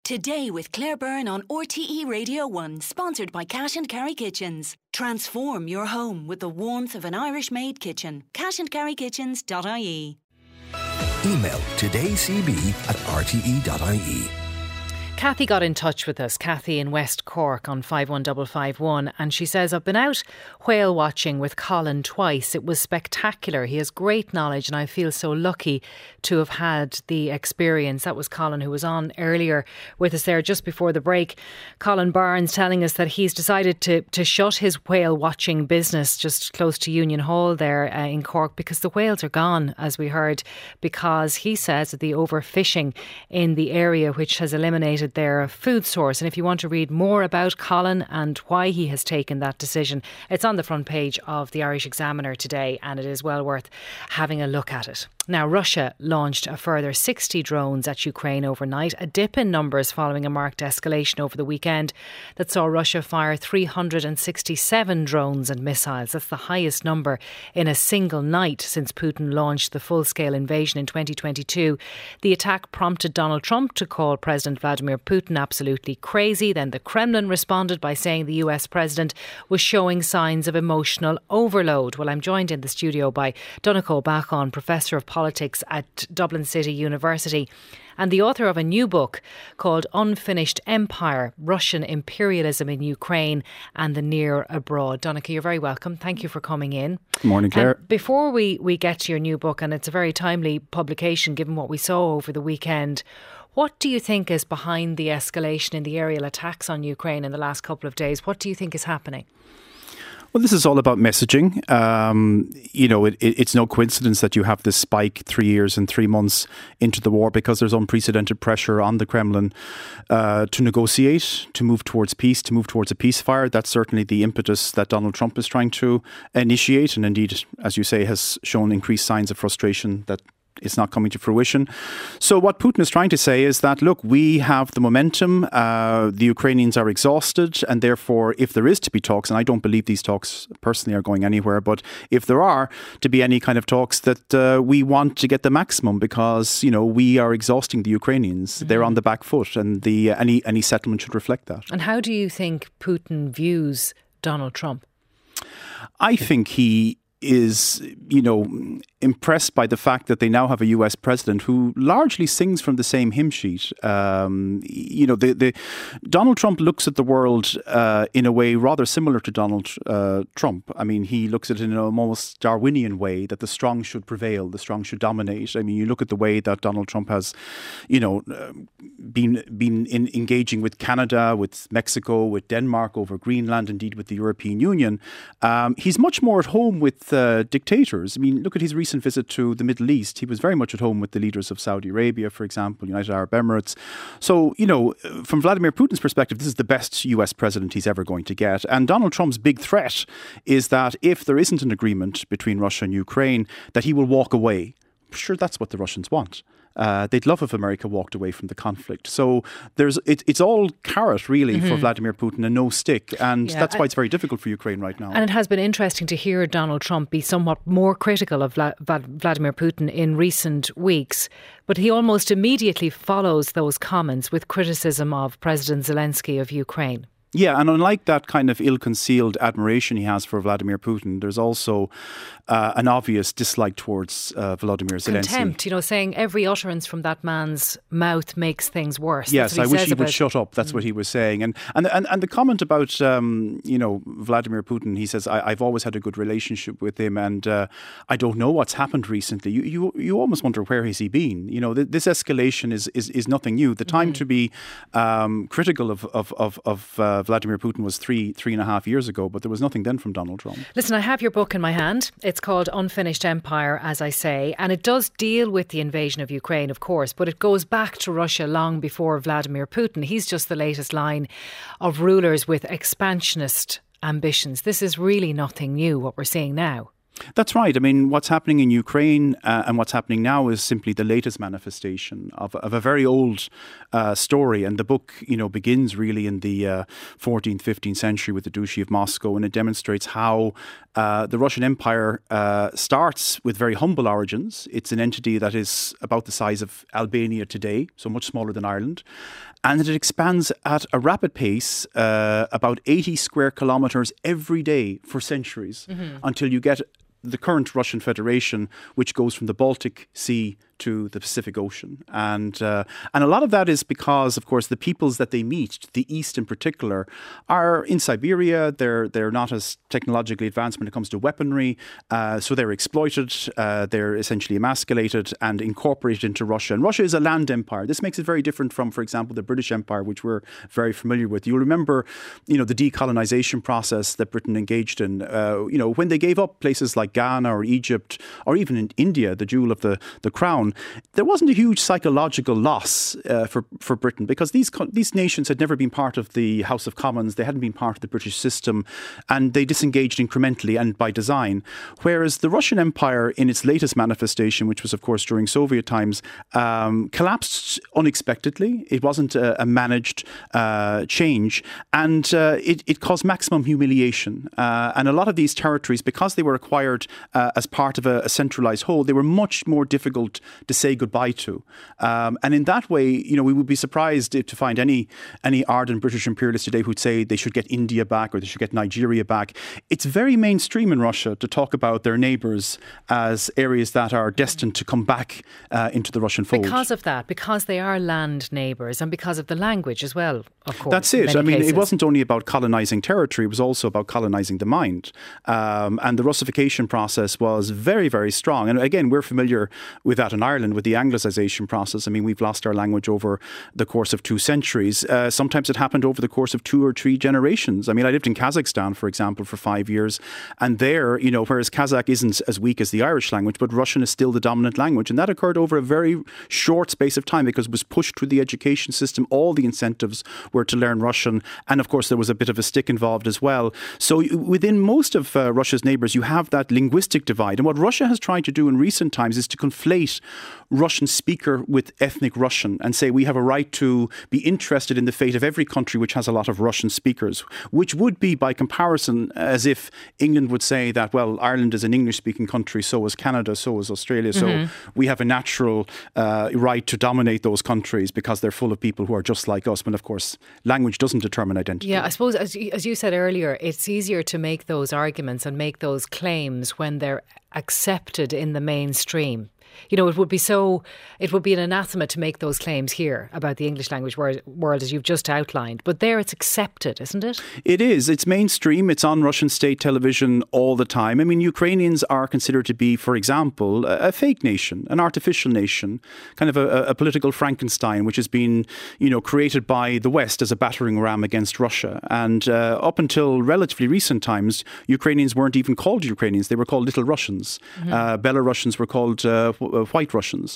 Today with Claire Byrne on RTE Radio 1, sponsored by Cash and Carry Kitchens. Transform your home with the warmth of an Irish-made kitchen. cashandcarrykitchens.ie. Email todaycb@rte.ie. Kathy got in touch with us, Kathy in West Cork on 51551, and she says, I've been out whale watching with Colin twice. It was spectacular. He has great knowledge and I feel so lucky to have had the experience. That was Colin, who was on earlier with us there just before the break. Colin Barnes telling us that he's decided to shut his whale watching business just close to Union Hall there in Cork because the whales are gone, as we heard, because he says that the overfishing in the area, which has eliminated their food source. And if you want to read more about Colin and why he has taken that decision, it's on the front page of the Irish Examiner today, and it is well worth having a look at it. Now, Russia launched a further 60 drones at Ukraine overnight, a dip in numbers following a marked escalation over the weekend that saw Russia fire 367 drones and missiles. That's the highest number in a single night since Putin launched the full-scale invasion in 2022. The attack prompted Donald Trump to call President Vladimir Putin absolutely crazy. Then the Kremlin responded by saying the US president was showing signs of emotional overload. Well, I'm joined in the studio by Donegal Bachon, Professor of Politics at Dublin City University and the author of a new book called Unfinished Empire, Russian Imperialism in Ukraine and the Near Abroad. Donegal, you're very welcome. Thank you for coming in. Good morning, Claire. Before we get to your new book, and it's a very timely publication given what we saw over the weekend, what do you think is behind the escalation in the aerial attacks on Ukraine in the last couple of days? What do you think is happening? Well, this is all about messaging. It's no coincidence that you have this spike 3 years and 3 months into the war because there's unprecedented pressure on the Kremlin to negotiate, to move towards peace, to move towards a ceasefire. That's certainly the impetus that Donald Trump is trying to initiate, and indeed, as you say, has shown increased signs of frustration that it's not coming to fruition. So what Putin is trying to say is that, look, we have the momentum, the Ukrainians are exhausted, and therefore, if there is to be talks, and I don't believe these talks personally are going anywhere, but if there are to be any kind of talks, that we want to get the maximum because, we are exhausting the Ukrainians. Mm-hmm. They're on the back foot, and any settlement should reflect that. And how do you think Putin views Donald Trump? I think he is, impressed by the fact that they now have a US president who largely sings from the same hymn sheet. Donald Trump looks at the world in a way rather similar to Donald Trump. I mean, he looks at it in an almost Darwinian way that the strong should prevail, the strong should dominate. I mean, you look at the way that Donald Trump has, been engaging with Canada, with Mexico, with Denmark, over Greenland, indeed with the European Union. He's much more at home with dictators. I mean, look at his recent visit to the Middle East. He was very much at home with the leaders of Saudi Arabia, for example, United Arab Emirates. So, from Vladimir Putin's perspective, this is the best US president he's ever going to get. And Donald Trump's big threat is that if there isn't an agreement between Russia and Ukraine, that he will walk away. Sure, that's what the Russians want. They'd love if America walked away from the conflict. So it's all carrot, really, for Vladimir Putin and no stick. And that's why it's very difficult for Ukraine right now. And it has been interesting to hear Donald Trump be somewhat more critical of Vladimir Putin in recent weeks. But he almost immediately follows those comments with criticism of President Zelensky of Ukraine. Yeah, and unlike that kind of ill-concealed admiration he has for Vladimir Putin, there's also an obvious dislike towards Volodymyr Zelensky. Contempt, saying every utterance from that man's mouth makes things worse. Yes, I wish he would shut up. That's what he was saying. And the comment about, Vladimir Putin, he says, I've always had a good relationship with him and I don't know what's happened recently. You almost wonder, where has he been? This escalation is nothing new. The time to be critical of Vladimir Putin was three and a half years ago, but there was nothing then from Donald Trump. Listen, I have your book in my hand. It's called Unfinished Empire, as I say, and it does deal with the invasion of Ukraine, of course, but it goes back to Russia long before Vladimir Putin. He's just the latest line of rulers with expansionist ambitions. This is really nothing new, what we're seeing now. That's right. I mean, what's happening in Ukraine and what's happening now is simply the latest manifestation of a very old story. And the book, begins really in the 14th, 15th century with the Duchy of Moscow. And it demonstrates how the Russian Empire starts with very humble origins. It's an entity that is about the size of Albania today, so much smaller than Ireland. and it expands at a rapid pace, about 80 square kilometres every day for centuries, until you get the current Russian Federation, which goes from the Baltic Sea to the Pacific Ocean. And a lot of that is because, of course, the peoples that they meet, the East in particular, are in Siberia. They're not as technologically advanced when it comes to weaponry. So they're exploited. They're essentially emasculated and incorporated into Russia. And Russia is a land empire. This makes it very different from, for example, the British Empire, which we're very familiar with. You'll remember, the decolonization process that Britain engaged in. When they gave up places like Ghana or Egypt, or even in India, the jewel of the crown, there wasn't a huge psychological loss for Britain, because these nations had never been part of the House of Commons. They hadn't been part of the British system, and they disengaged incrementally and by design. Whereas the Russian Empire, in its latest manifestation, which was, of course, during Soviet times, collapsed unexpectedly. It wasn't a managed change, and it caused maximum humiliation. And a lot of these territories, because they were acquired as part of a centralised whole, they were much more difficult to say goodbye to. And in that way, we would be surprised to find any ardent British imperialists today who'd say they should get India back or they should get Nigeria back. It's very mainstream in Russia to talk about their neighbours as areas that are destined to come back into the Russian fold. Because of that, because they are land neighbours, and because of the language as well, of course. That's it. It wasn't only about colonising territory, it was also about colonising the mind. And the Russification process was very, very strong. And again, we're familiar with that in Ireland, with the Anglicisation process. We've lost our language over the course of 2 centuries. Sometimes it happened over the course of 2 or 3 generations. I lived in Kazakhstan, for example, for 5 years. And there, whereas Kazakh isn't as weak as the Irish language, but Russian is still the dominant language. And that occurred over a very short space of time because it was pushed through the education system. All the incentives were to learn Russian. And of course, there was a bit of a stick involved as well. So within most of Russia's neighbours, you have that linguistic divide. And what Russia has tried to do in recent times is to conflate Russian speaker with ethnic Russian and say we have a right to be interested in the fate of every country which has a lot of Russian speakers, which would be by comparison as if England would say that, well, Ireland is an English-speaking country, so is Canada, so is Australia, so we have a natural right to dominate those countries because they're full of people who are just like us, when of course language doesn't determine identity. Yeah, I suppose as you said earlier, it's easier to make those arguments and make those claims when they're accepted in the mainstream. It would be an anathema to make those claims here about the English language world as you've just outlined. But there it's accepted, isn't it? It is. It's mainstream. It's on Russian state television all the time. Ukrainians are considered to be, for example, a fake nation, an artificial nation, kind of a political Frankenstein, which has been, created by the West as a battering ram against Russia. And up until relatively recent times, Ukrainians weren't even called Ukrainians. They were called Little Russians. Belarusians were called White Russians,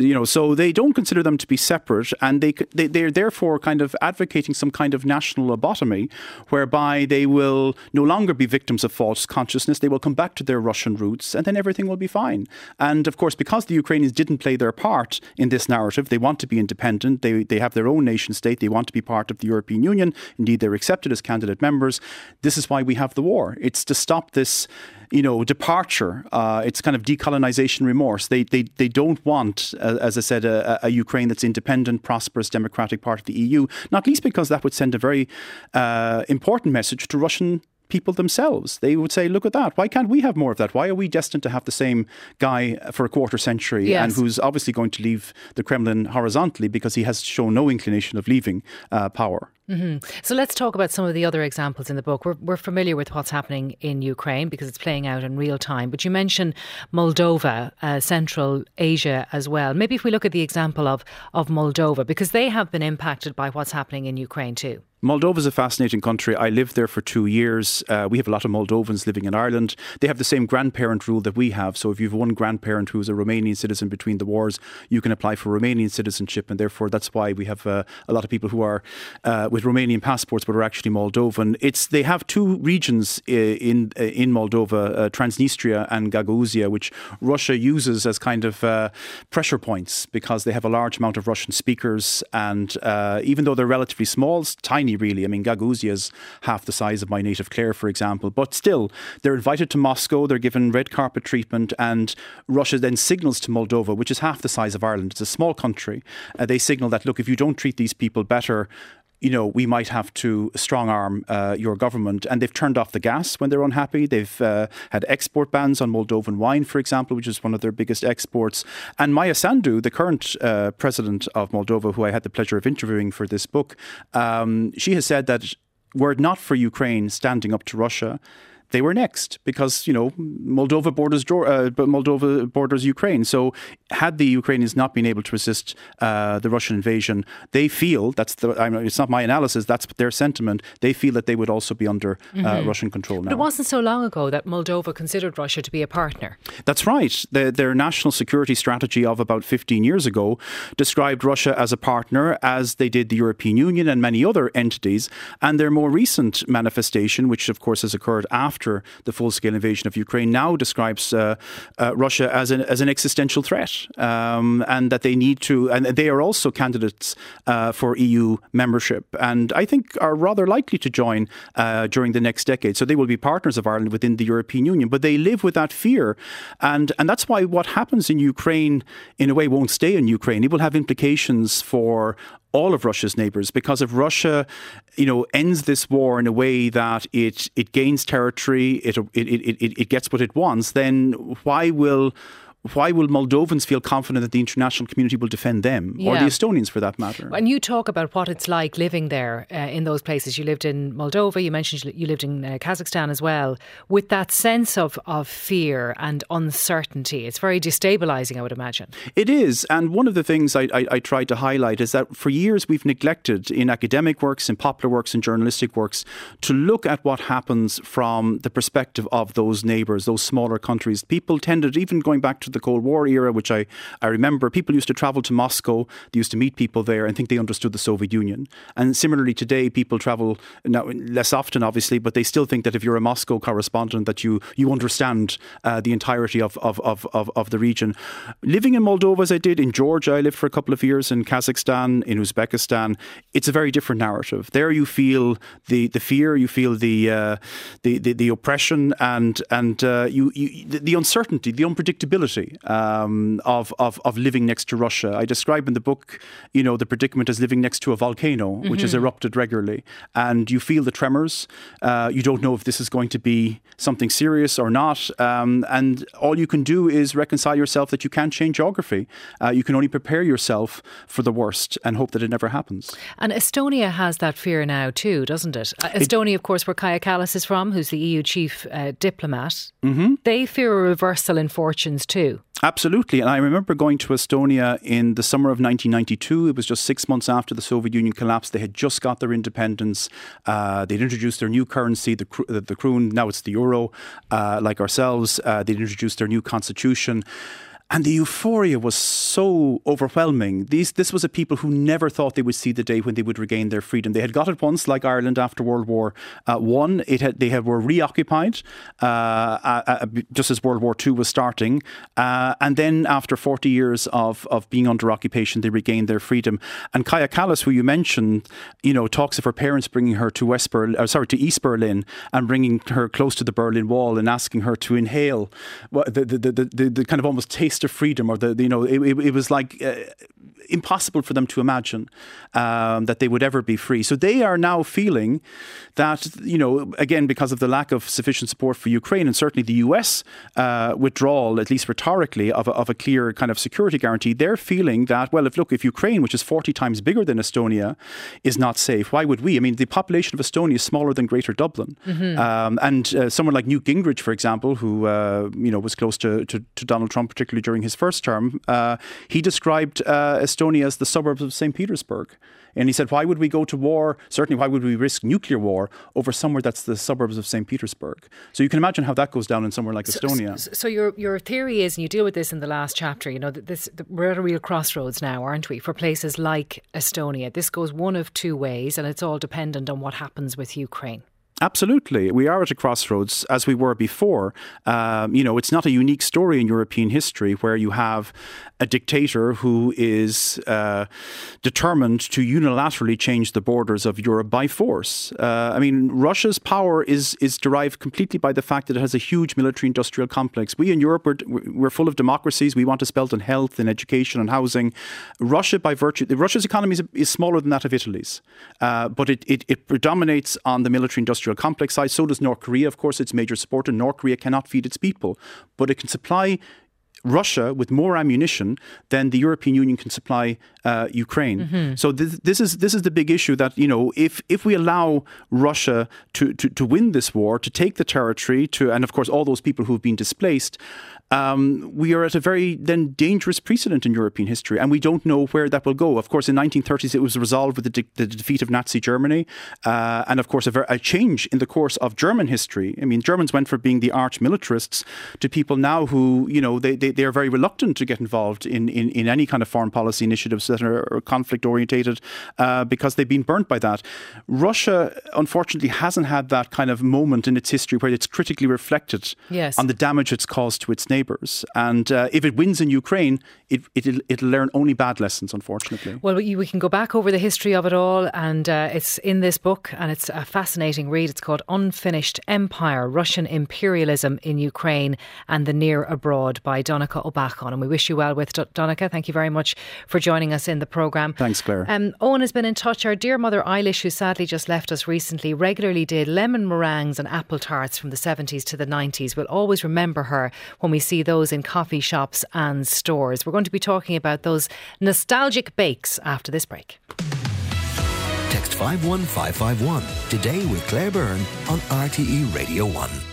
so they don't consider them to be separate, and they're therefore kind of advocating some kind of national lobotomy, whereby they will no longer be victims of false consciousness. They will come back to their Russian roots, and then everything will be fine. And of course, because the Ukrainians didn't play their part in this narrative, they want to be independent. They have their own nation state. They want to be part of the European Union. Indeed, they're accepted as candidate members. This is why we have the war. It's to stop this departure. It's kind of decolonization remorse. They don't want, as I said, a Ukraine that's independent, prosperous, democratic part of the EU, not least because that would send a very important message to Russian people themselves. They would say, look at that. Why can't we have more of that? Why are we destined to have the same guy for a quarter century and who's obviously going to leave the Kremlin horizontally because he has shown no inclination of leaving power? Mm-hmm. So let's talk about some of the other examples in the book. We're familiar with what's happening in Ukraine because it's playing out in real time. But you mentioned Moldova, Central Asia as well. Maybe if we look at the example of Moldova, because they have been impacted by what's happening in Ukraine too. Moldova is a fascinating country. I lived there for 2 years. We have a lot of Moldovans living in Ireland. They have the same grandparent rule that we have. So if you have one grandparent who is a Romanian citizen between the wars, you can apply for Romanian citizenship. And therefore, that's why we have a lot of people who are with Romanian passports but are actually Moldovan. They have 2 regions in Moldova, Transnistria and Gagauzia, which Russia uses as kind of pressure points because they have a large amount of Russian speakers. And even though they're relatively small, tiny tiny, really. I mean, Gagauzia is half the size of my native Clare, for example. But still, they're invited to Moscow, they're given red carpet treatment, and Russia then signals to Moldova, which is half the size of Ireland. It's a small country. They signal that, look, if you don't treat these people better, we might have to strong arm your government. And they've turned off the gas when they're unhappy. They've had export bans on Moldovan wine, for example, which is one of their biggest exports. And Maia Sandu, the current president of Moldova, who I had the pleasure of interviewing for this book, she has said that were it not for Ukraine standing up to Russia, they were next, because Moldova borders Ukraine. So had the Ukrainians not been able to resist the Russian invasion, they feel it's not my analysis, that's their sentiment. They feel that they would also be under Russian control now. But it wasn't so long ago that Moldova considered Russia to be a partner. That's right. Their national security strategy of about 15 years ago described Russia as a partner, as they did the European Union and many other entities. And their more recent manifestation, which of course has occurred after the full-scale invasion of Ukraine, now describes Russia as an existential threat, and that they need to, and they are also candidates for EU membership, and I think are rather likely to join during the next decade. So they will be partners of Ireland within the European Union, but they live with that fear, and that's why what happens in Ukraine, in a way, won't stay in Ukraine. It will have implications for all of Russia's neighbours, because if Russia, ends this war in a way that it gains territory, it gets what it wants, then why will Moldovans feel confident that the international community will defend them, or the Estonians for that matter? And you talk about what it's like living there in those places. You lived in Moldova, you mentioned you lived in Kazakhstan as well, with that sense of fear and uncertainty. It's very destabilising, I would imagine. It is, and one of the things I tried to highlight is that for years we've neglected, in academic works, in popular works, in journalistic works, to look at what happens from the perspective of those neighbours, those smaller countries. People tended, even going back to the Cold War era, which I remember, people used to travel to Moscow, they used to meet people there and think they understood the Soviet Union. And similarly today, people travel, now less often obviously, but they still think that if you're a Moscow correspondent, that you understand the entirety of the region. Living in Moldova, as I did, in Georgia, I lived for a couple of years, in Kazakhstan, in Uzbekistan, it's a very different narrative. There you feel the fear, you feel the oppression, and the uncertainty, the unpredictability of living next to Russia. I describe in the book, the predicament as living next to a volcano, which has erupted regularly, and you feel the tremors. You don't know if this is going to be something serious or not, and all you can do is reconcile yourself that you can't change geography. You can only prepare yourself for the worst and hope that it never happens. And Estonia has that fear now too, doesn't it? Estonia, of course, where Kaja Kallas is from, who's the EU chief diplomat. Mm-hmm. They fear a reversal in fortunes too. Absolutely. And I remember going to Estonia in the summer of 1992. It was just 6 months after the Soviet Union collapsed. They had just got their independence. They'd introduced their new currency, the kroon. Now it's the euro, like ourselves. They'd introduced their new constitution. And the euphoria was so overwhelming. This was a people who never thought they would see the day when they would regain their freedom. They had got it once, like Ireland after World War I. They were reoccupied just as World War II was starting. And then after 40 years of being under occupation, they regained their freedom. And Kaja Kallas, who you mentioned, talks of her parents bringing her to East Berlin and bringing her close to the Berlin Wall and asking her to inhale the kind of almost taste of freedom, or it was like impossible for them to imagine that they would ever be free. So they are now feeling that, again, because of the lack of sufficient support for Ukraine, and certainly the US withdrawal, at least rhetorically, of a clear kind of security guarantee, they're feeling that, well, if Ukraine, which is 40 times bigger than Estonia, is not safe, why would we? I mean, the population of Estonia is smaller than Greater Dublin. Mm-hmm. And someone like Newt Gingrich, for example, who was close to Donald Trump, particularly during his first term, he described Estonia as the suburbs of St. Petersburg. And he said, why would we go to war? Certainly, why would we risk nuclear war over somewhere that's the suburbs of St. Petersburg? So you can imagine how that goes down in somewhere like Estonia. So your theory is, and you deal with this in the last chapter, we're at a real crossroads now, aren't we, for places like Estonia. This goes one of two ways, and it's all dependent on what happens with Ukraine. Absolutely. We are at a crossroads, as we were before. It's not a unique story in European history where you have a dictator who is determined to unilaterally change the borders of Europe by force. Russia's power is derived completely by the fact that it has a huge military-industrial complex. We in Europe, we're full of democracies. We want to spend on health and education and housing. Russia's economy is smaller than that of Italy's, but it predominates on the military-industrial complex side. So does North Korea, of course, its major supporter. North Korea cannot feed its people, but it can supply Russia with more ammunition than the European Union can supply Ukraine. Mm-hmm. So this is the big issue that, if we allow Russia to win this war, to take the territory, and of course all those people who've been displaced, we are at a very then dangerous precedent in European history, and we don't know where that will go. Of course, in 1930s, it was resolved with the defeat of Nazi Germany, and of course, a change in the course of German history. Germans went from being the arch militarists to people now who, they are very reluctant to get involved in any kind of foreign policy initiatives that are conflict orientated because they've been burnt by that. Russia, unfortunately, hasn't had that kind of moment in its history where it's critically reflected on the damage it's caused to its neighbours. And if it wins in Ukraine, it'll learn only bad lessons, unfortunately. Well, we can go back over the history of it all, and it's in this book, and it's a fascinating read. It's called Unfinished Empire, Russian Imperialism in Ukraine and the Near Abroad by Donncha O'Bachan. And we wish you well with Donncha. Thank you very much for joining us in the programme. Thanks, Claire. Owen has been in touch. Our dear mother Eilish, who sadly just left us recently, regularly did lemon meringues and apple tarts from the 70s to the 90s. We'll always remember her when we see those in coffee shops and stores. We're going to be talking about those nostalgic bakes after this break. Text 51551 today with Claire Byrne on RTE Radio 1.